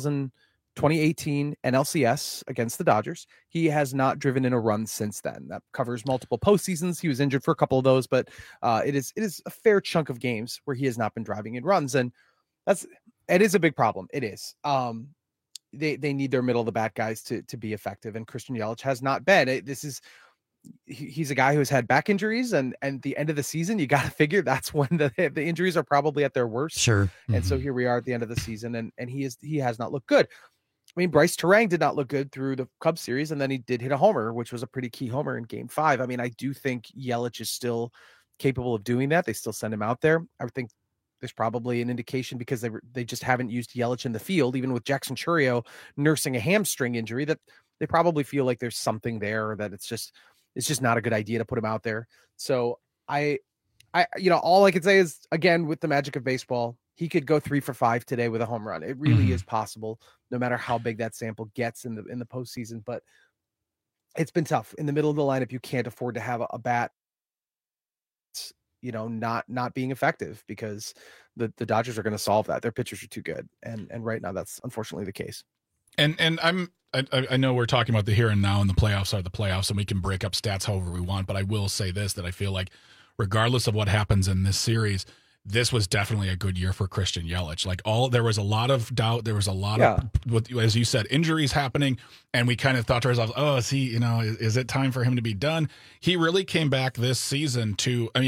2018 NLCS against the Dodgers. He has not driven in a run since then. That covers multiple postseasons. He was injured for a couple of those, but it is a fair chunk of games where he has not been driving in runs, and it is a big problem. It is. They need their middle of the bat guys to be effective, and Christian Yelich has not been. He's a guy who has had back injuries, and the end of the season, you got to figure that's when the injuries are probably at their worst. Sure. And so here we are at the end of the season, and he has not looked good. I mean, Bryce Terang did not look good through the Cubs series, and then he did hit a homer, which was a pretty key homer in Game 5. I mean, I do think Yelich is still capable of doing that. They still send him out there. I would think there's probably an indication, because they just haven't used Yelich in the field, even with Jackson Chourio nursing a hamstring injury, that they probably feel like there's something there, that it's just not a good idea to put him out there. So I all I can say is, again, with the magic of baseball, he could go 3 for 5 today with a home run. It really is possible, no matter how big that sample gets in the postseason. But it's been tough in the middle of the lineup. You can't afford to have a bat, not being effective, because the Dodgers are going to solve that. Their pitchers are too good, and right now that's unfortunately the case. And I know we're talking about the here and now, and the playoffs are the playoffs, and we can break up stats however we want. But I will say this, that I feel like regardless of what happens in this series, this was definitely a good year for Christian Yelich. There was a lot of doubt. There was a lot of, as you said, injuries happening. And we kind of thought to ourselves, oh, is it time for him to be done? He really came back this season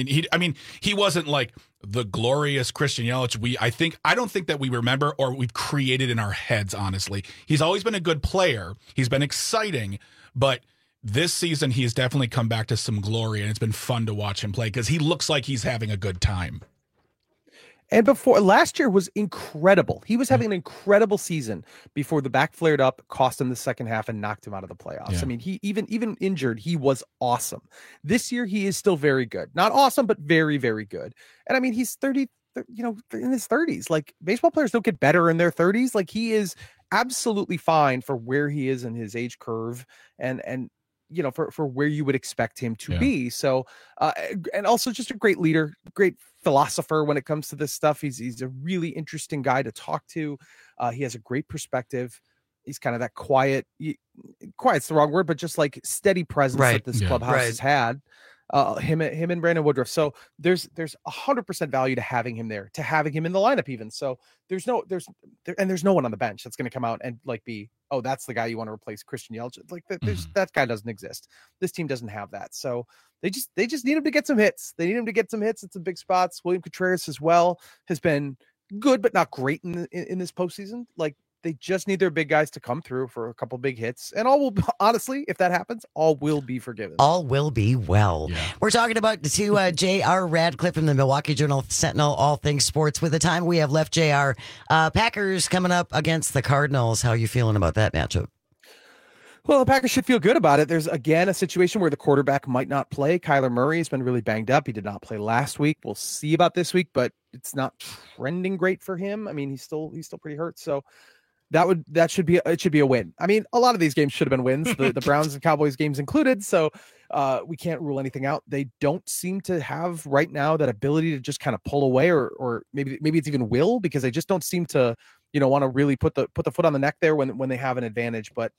he wasn't like the glorious Christian Yelich I don't think that we remember or we've created in our heads, honestly. He's always been a good player. He's been exciting, but this season he's definitely come back to some glory, and it's been fun to watch him play because he looks like he's having a good time. And before, last year was incredible. He was having an incredible season before the back flared up, cost him the second half, and knocked him out of the playoffs. Yeah. I mean, he even injured, he was awesome. This year, he is still very good. Not awesome, but very, very good. And I mean, he's 30, in his 30s. Like, baseball players don't get better in their 30s. Like, he is absolutely fine for where he is in his age curve, and for where you would expect him to be. So, and also just a great leader, great philosopher when it comes to this stuff. He's a really interesting guy to talk to. He has a great perspective. He's kind of that quiet's the wrong word, but just like steady presence that this clubhouse has had. Him and Brandon Woodruff. So there's 100% value to having him there, to having him in the lineup even. So there's no one on the bench that's going to come out and be, oh, that's the guy you want to replace Christian Yelich. Like that guy doesn't exist. This team doesn't have that. So they just need him to get some hits. They need him to get some hits at some big spots. William Contreras as well has been good, but not great in this postseason. Like, they just need their big guys to come through for a couple big hits, and honestly, if that happens, all will be forgiven. All will be well. Yeah. We're talking about to J.R. Radcliffe from the Milwaukee Journal-Sentinel, all things sports. With the time we have left, J.R., Packers coming up against the Cardinals. How are you feeling about that matchup? Well, the Packers should feel good about it. There's, again, a situation where the quarterback might not play. Kyler Murray has been really banged up. He did not play last week. We'll see about this week, but it's not trending great for him. I mean, he's still pretty hurt, so it should be a win. I mean, a lot of these games should have been wins, the Browns and Cowboys games included. So we can't rule anything out. They don't seem to have right now that ability to just kind of pull away, or maybe it's even will, because they just don't seem to, want to really put the foot on the neck there when they have an advantage. But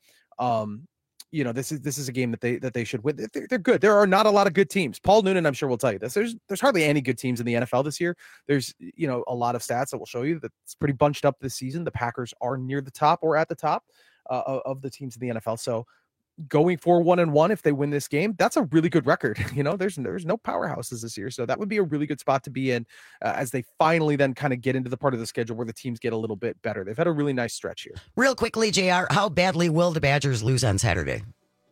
this is a game that they should win. They're good. There are not a lot of good teams. Paul Noonan, I'm sure, will tell you this. There's hardly any good teams in the NFL this year. There's a lot of stats that will show you that it's pretty bunched up this season. The Packers are near the top or at the top of the teams in the NFL. So going for 1-1, if they win this game, that's a really good record. There's no powerhouses this year, so that would be a really good spot to be in as they finally then kind of get into the part of the schedule where the teams get a little bit better. They've had a really nice stretch here. Real quickly, JR, how badly will the Badgers lose on Saturday?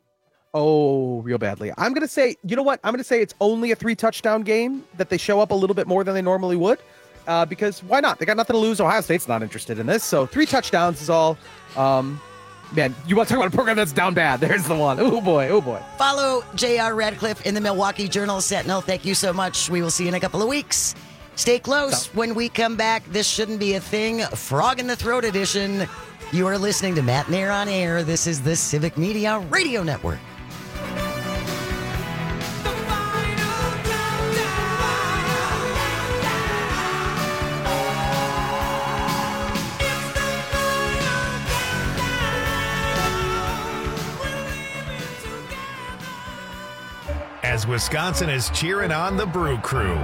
Oh, real badly. I'm going to say, you know what? I'm going to say it's only a 3-touchdown game, that they show up a little bit more than they normally would, because why not? They got nothing to lose. Ohio State's not interested in this, so 3 touchdowns is all. Man, you want to talk about a program that's down bad? There's the one. Oh, boy. Follow J.R. Radcliffe in the Milwaukee Journal-Sentinel. Thank you so much. We will see you in a couple of weeks. Stay close. When we come back, this shouldn't be a thing. Frog in the Throat edition. You are listening to Matt Nair on Air. This is the Civic Media Radio Network. As Wisconsin is cheering on the Brew Crew.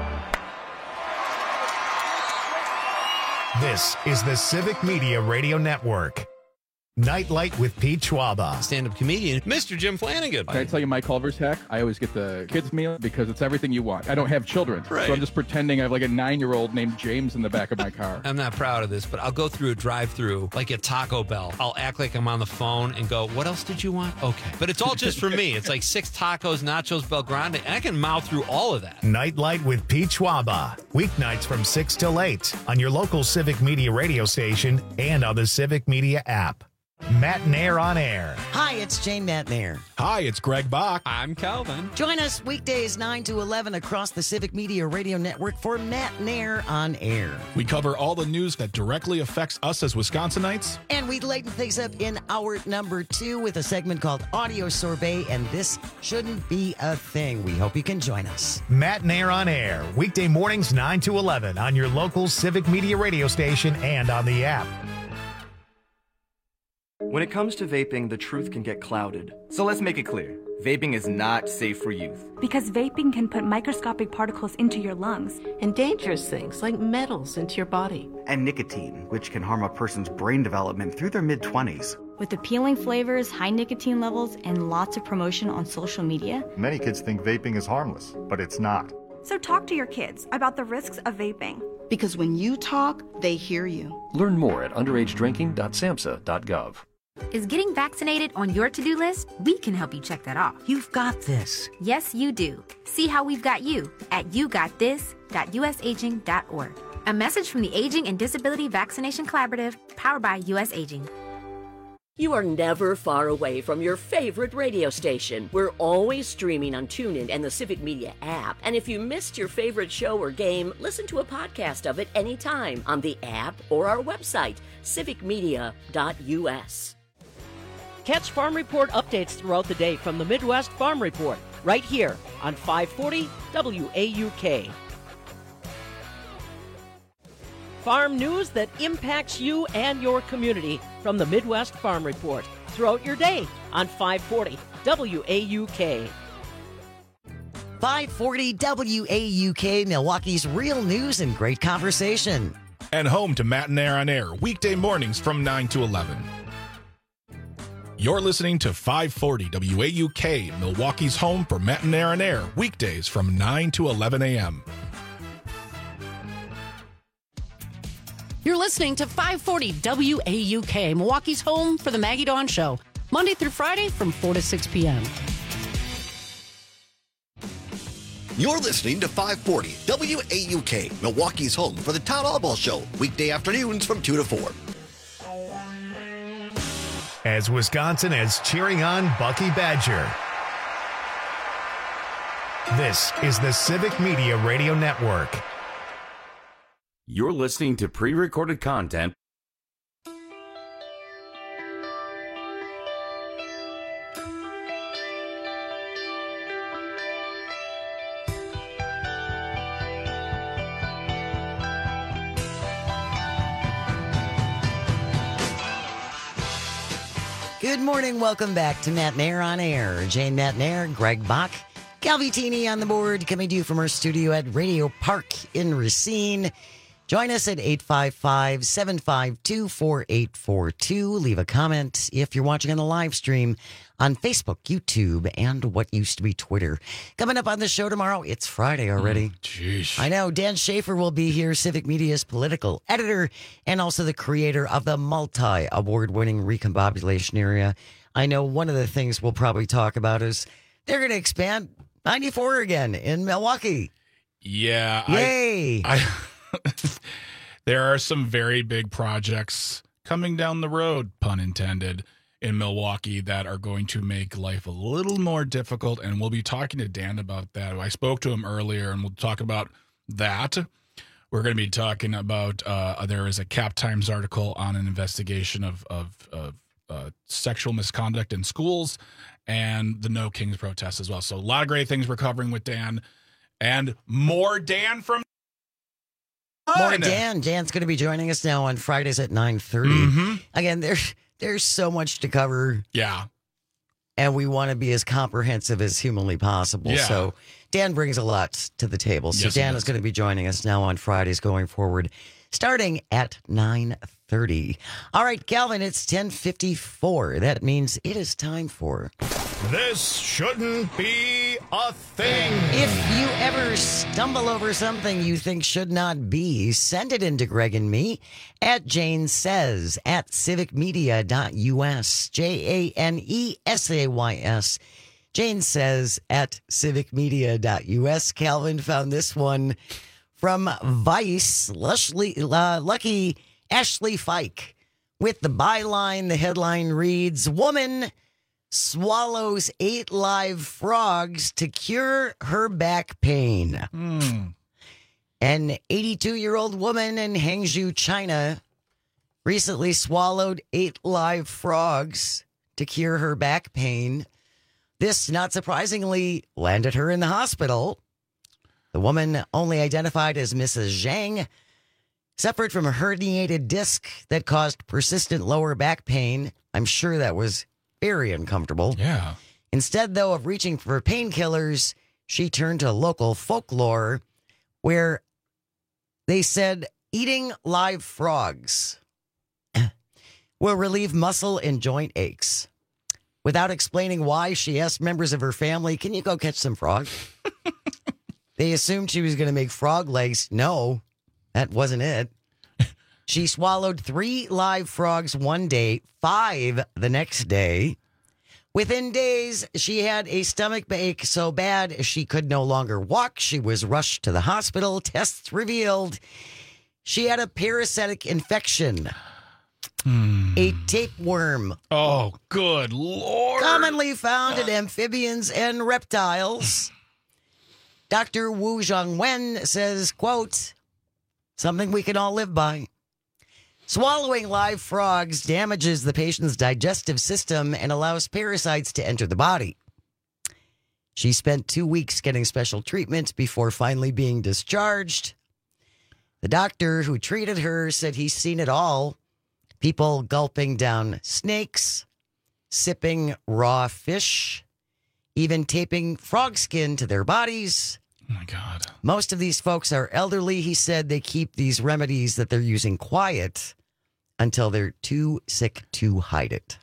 This is the Civic Media Radio Network. Nightlight with Pete Schwaba. Stand-up comedian, Mr. Jim Flanagan. Can I tell you my Culver's hack? I always get the kids meal because it's everything you want. I don't have children, so I'm just pretending I have like a 9-year-old named James in the back of my car. I'm not proud of this, but I'll go through a drive-through like at Taco Bell. I'll act like I'm on the phone and go, what else did you want? Okay. But it's all just for me. It's like 6 tacos, nachos, Bel Grande, and I can mouth through all of that. Nightlight with Pete Schwaba. Weeknights from 6 till 8 on your local Civic Media radio station and on the Civic Media app. Matt Nair on Air. Hi, it's Jane Matt Nair. Hi, it's Greg Bach. I'm Calvin. Join us weekdays 9 to 11 across the Civic Media Radio Network for Matt Nair on Air. We cover all the news that directly affects us as Wisconsinites. And we lighten things up in hour number 2 with a segment called Audio Sorbet, and this shouldn't be a thing. We hope you can join us. Matt Nair on Air, weekday mornings 9 to 11 on your local Civic Media radio station and on the app. When it comes to vaping, the truth can get clouded. So let's make it clear. Vaping is not safe for youth. Because vaping can put microscopic particles into your lungs. And dangerous things like metals into your body. And nicotine, which can harm a person's brain development through their mid-20s. With appealing flavors, high nicotine levels, and lots of promotion on social media. Many kids think vaping is harmless, but it's not. So talk to your kids about the risks of vaping. Because when you talk, they hear you. Learn more at underagedrinking.samhsa.gov. Is getting vaccinated on your to-do list? We can help you check that off. You've got this. Yes, you do. See how we've got you at yougotthis.usaging.org. A message from the Aging and Disability Vaccination Collaborative, powered by US Aging. You are never far away from your favorite radio station. We're always streaming on TuneIn and the Civic Media app. And if you missed your favorite show or game, listen to a podcast of it anytime on the app or our website, civicmedia.us. Catch Farm Report updates throughout the day from the Midwest Farm Report, right here on 540 WAUK. Farm news that impacts you and your community from the Midwest Farm Report throughout your day on 540 WAUK. 540 WAUK, Milwaukee's real news and great conversation. And home to Matt Nair on Air, weekday mornings from 9 to 11. You're listening to 540 WAUK, Milwaukee's home for Matt Nair on Air, weekdays from 9 to 11 a.m. You're listening to 540 WAUK, Milwaukee's home for the Maggie Dawn Show, Monday through Friday from 4 to 6 p.m. You're listening to 540 WAUK, Milwaukee's home for the Todd Albaugh Show, weekday afternoons from 2 to 4. As Wisconsin is cheering on Bucky Badger. This is the Civic Media Radio Network. You're listening to pre-recorded content. Good morning. Welcome back to Matt Nair on Air. Jane Matt Nair, Greg Bach, Calvitini on the board, coming to you from our studio at Radio Park in Racine. Join us at 855-752-4842. Leave a comment if you're watching on the live stream on Facebook, YouTube, and what used to be Twitter. Coming up on the show tomorrow, it's Friday already. Jeez. I know. Dan Schaefer will be here, Civic Media's political editor and also the creator of the multi-award-winning Recombobulation Area. I know one of the things we'll probably talk about is they're going to expand 94 again in Milwaukee. Yeah. Yay! There are some very big projects coming down the road, pun intended, in Milwaukee that are going to make life a little more difficult, and we'll be talking to Dan about that. I spoke to him earlier, and we'll talk about that. We're going to be talking about there is a Cap Times article on an investigation of sexual misconduct in schools and the No Kings protest as well. So a lot of great things we're covering with Dan, and more Dan from More Dan. Dan's going to be joining us now on Fridays at 9:30. Again, there's so much to cover. Yeah. And we want to be as comprehensive as humanly possible. Yeah. So Dan brings a lot to the table. So Yes, Dan he is does. going to be joining us now on Fridays going forward, starting at 9:30. All right, Calvin, it's 10:54. That means it is time for... This shouldn't be a thing. If you ever stumble over something you think should not be, send it in to Greg and me at Jane Says at civicmedia.us. JANESAYS. Jane Says at civicmedia.us. Calvin found this one from Vice. Lucky Ashley Fike with the byline. The headline reads, "Woman swallows 8 live frogs to cure her back pain." An 82-year-old woman in Hangzhou, China, recently swallowed 8 live frogs to cure her back pain. This, not surprisingly, landed her in the hospital. The woman, only identified as Mrs. Zhang, suffered from a herniated disc that caused persistent lower back pain. I'm sure that was very uncomfortable. Yeah. Instead, though, of reaching for painkillers, she turned to local folklore where they said eating live frogs will relieve muscle and joint aches. Without explaining why, she asked members of her family, "Can you go catch some frogs?" They assumed she was going to make frog legs. No, that wasn't it. She swallowed 3 live frogs one day, 5 the next day. Within days, she had a stomach ache so bad she could no longer walk. She was rushed to the hospital. Tests revealed she had a parasitic infection. A tapeworm. Oh, good Lord. Commonly found in amphibians and reptiles. Dr. Wu Zhongwen says, quote, "Something we can all live by. Swallowing live frogs damages the patient's digestive system and allows parasites to enter the body." She spent 2 weeks getting special treatment before finally being discharged. The doctor who treated her said he's seen it all. People gulping down snakes, sipping raw fish, even taping frog skin to their bodies. Oh, my God. Most of these folks are elderly. He said they keep these remedies that they're using quiet until they're too sick to hide it.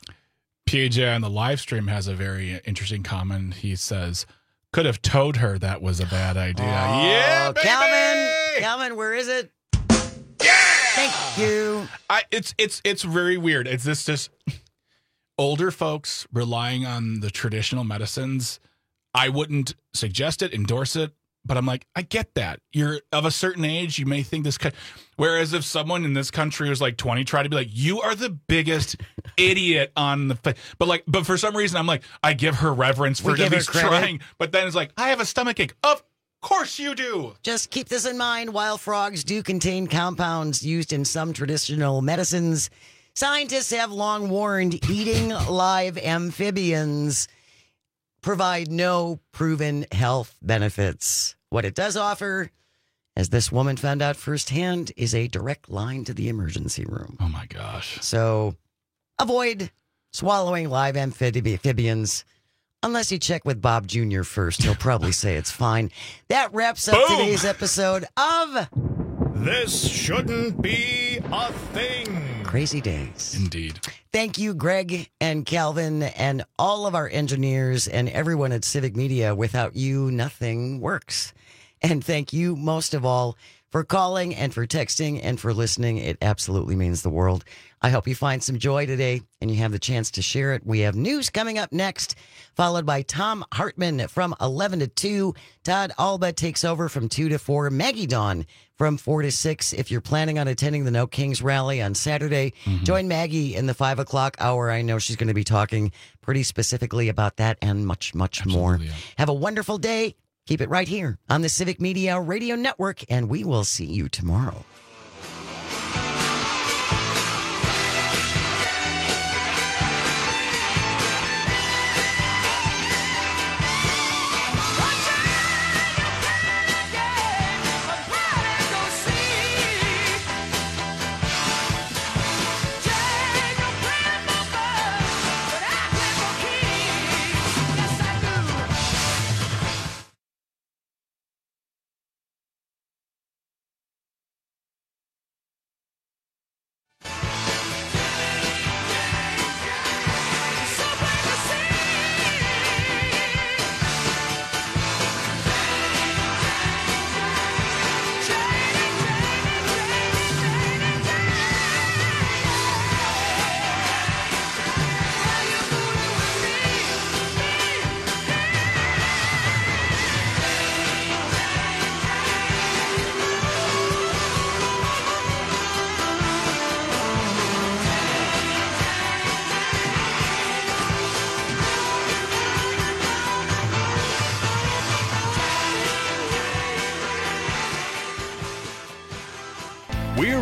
PJ on the live stream has a very interesting comment. He says, "Could have told her that was a bad idea." Oh, yeah, baby! Calvin, where is it? Yeah! Thank you. It's very weird. It's this just older folks relying on the traditional medicines. I wouldn't suggest it, endorse it, but I'm like, I get that. You're of a certain age, you may think this could. Whereas if someone in this country was like 20, try to be like, "You are the biggest idiot on the but for some reason I'm like, I give her reverence for at least trying. But then it's like, I have a stomach ache. Of course you do. Just keep this in mind. While frogs do contain compounds used in some traditional medicines, scientists have long warned eating live amphibians provide no proven health benefits. What it does offer, as this woman found out firsthand, is a direct line to the emergency room. Oh, my gosh. So avoid swallowing live amphibians. Unless you check with Bob Jr. first, he'll probably say it's fine. That wraps up today's episode of This Shouldn't Be a Thing. Crazy Days. Indeed. Thank you, Greg and Calvin and all of our engineers and everyone at Civic Media. Without you, nothing works. And thank you most of all for calling and for texting and for listening. It absolutely means the world. I hope you find some joy today and you have the chance to share it. We have news coming up next, followed by Tom Hartman from 11 to 2. Todd Alba takes over from 2 to 4. Maggie Dawn from 4 to 6. If you're planning on attending the No Kings rally on Saturday, join Maggie in the 5 o'clock hour. I know she's going to be talking pretty specifically about that and much, much more. Yeah. Have a wonderful day. Keep it right here on the Civic Media Radio Network, and we will see you tomorrow.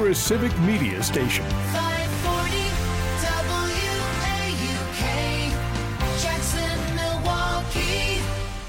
You're a civic media station. 540 WAUK, Jackson, Milwaukee.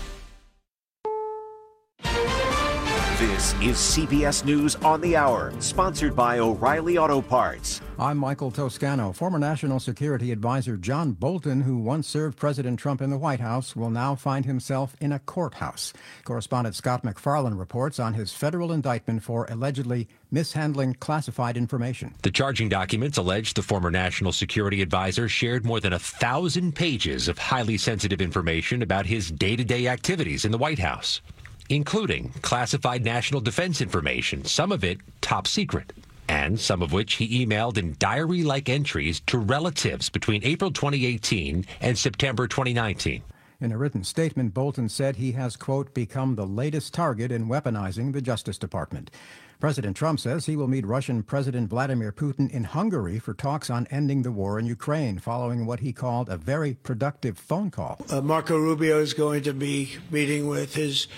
This is CBS News on the Hour, sponsored by O'Reilly Auto Parts. I'm Michael Toscano. Former National Security Advisor John Bolton, who once served President Trump in the White House, will now find himself in a courthouse. Correspondent Scott McFarland reports on his federal indictment for allegedly mishandling classified information. The charging documents allege the former National Security Advisor shared more than 1,000 pages of highly sensitive information about his day-to-day activities in the White House, including classified national defense information, some of it top secret, and some of which he emailed in diary-like entries to relatives between April 2018 and September 2019. In a written statement, Bolton said he has, quote, become the latest target in weaponizing the Justice Department. President Trump says he will meet Russian President Vladimir Putin in Hungary for talks on ending the war in Ukraine, following what he called a very productive phone call. Marco Rubio is going to be meeting with his